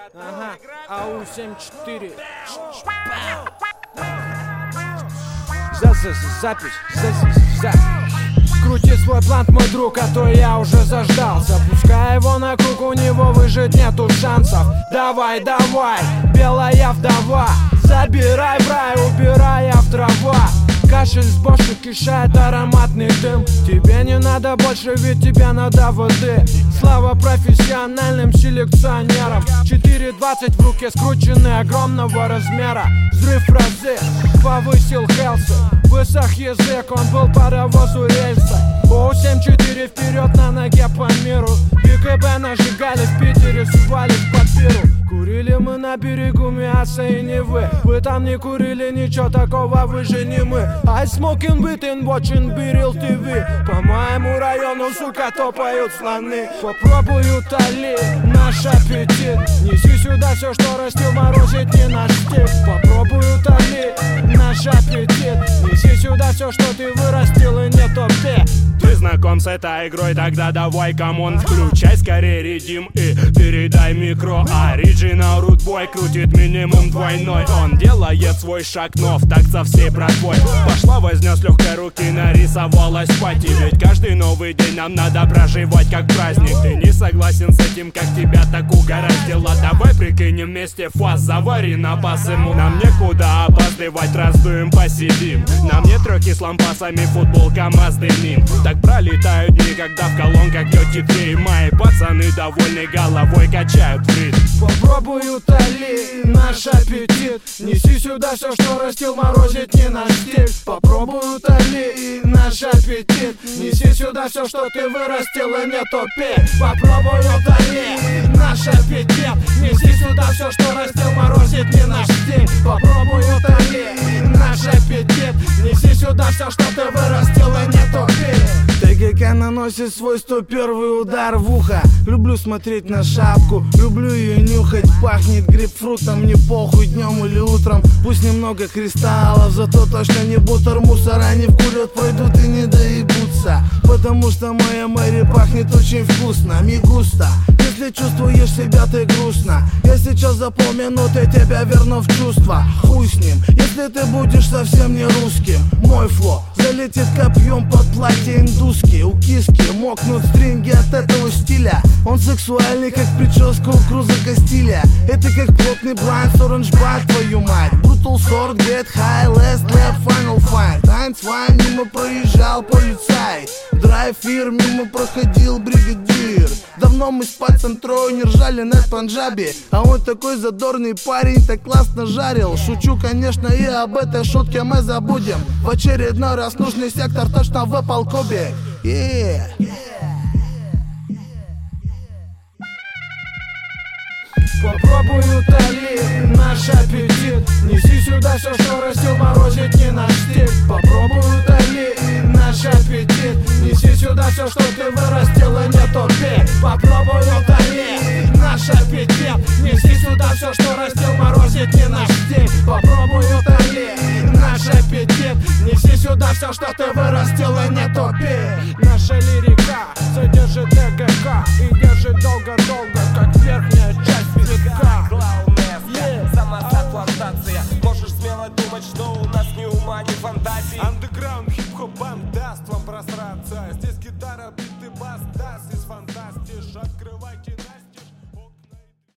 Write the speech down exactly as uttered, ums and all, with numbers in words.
Ага, АУ семь четыре. Запись, запись. Крути свой блант, мой друг, а то я уже заждался. Пускай его на круг, у него выжить нету шансов. Давай, давай, белая вдова, забирай в рай, убирая в трава. Кашель с бошек кишает ароматный дым. Тебе не надо больше, ведь тебе надо воды. Слава профессиональным селекционерам. четыре двадцать в руке скрученные огромного размера. Взрыв в разы повысил Хелси. Высох язык, он был паровозу рельса. АУ семь четыре вперед на ноге по миру. ПКБ нажигали в Питере, свалить по пиру. Курили мы на берегу мяса и Невы. Вы там не курили, ничего такого, вы же не мы. I smoking weed and watching Biril ти ви. По моему району, сука, топают слоны. Попробуй утоли наш аппетит. Неси сюда все, что растил, морозить не наш стиль. Попробуй утоли наш аппетит. Неси сюда все, что ты вырастил, и не топи. Ты знаком с этой игрой, тогда давай, камон, включай скорее редим и передай микро. Оригинал рутбой крутит минимум двойной. Он делает свой шаг, но в такт со всей братвой. Пошла возня с легкой руки, нарисовалась пати. Ведь каждый новый день нам надо проживать как праздник. Ты не согласен с этим, как тебя так угораздило? Давай прикинем вместе фаз, завари на бас ему. Нам некуда опаздывать, раздуем, посидим. Нам не трёхи с лампасами, футболка Мазды Мин. Так пролетают дни, когда в колонках тети три. Мои пацаны довольны головой качают фрит. Попробуй утоли наш аппетит. Неси сюда все, что растил, морозить не наш стиль. Попробуй утоли наш аппетит. Неси сюда все, что ты вырастил, и не топи. Попробуй утоли наш аппетит. Неси сюда все, что растил, морозить не наш стиль. Попробуй утоли наш аппетит. Неси сюда все, что ты вырастил, и не топи. ТГК наносит свой сто первый удар в ухо. Люблю смотреть на шапку, люблю ее нюхать. Пахнет грейпфрутом, не похуй днем или утром. Пусть немного кристаллов, зато точно не бутер. Мусора не вкурят, пройдут и не доебутся. Потому что моя Мэри пахнет очень вкусно, ми густо. Если чувствуешь себя, ты грустно. Я сейчас за полминуты тебя верну в чувство. Хуй с ним, если ты будешь совсем не русским. Мой фло залетит копьем под платье индуски. У киски мокнут стринги от этого стиля. Он сексуальный, как прическа у Круза Кастиля. Это как плотный блайнд с оранж бар, твою мать. Brutal sort, get high, last lap, final fight. Айнцвайн мимо проезжал полицай. Драйв-фир мимо проходил бригадир. Давно мы с пацантрой не ржали на Панджабе. А он такой задорный парень, так классно жарил. Шучу, конечно, и об этой шутке мы забудем. В очередной раз нужный сектор точно выпал кубик. Yeah. Попробуй утоли наш аппетит. Неси сюда все, что растил, морозить не наш стиль. Попробуй утоли наш аппетит. Неси сюда все, что ты вырастил, и не топи.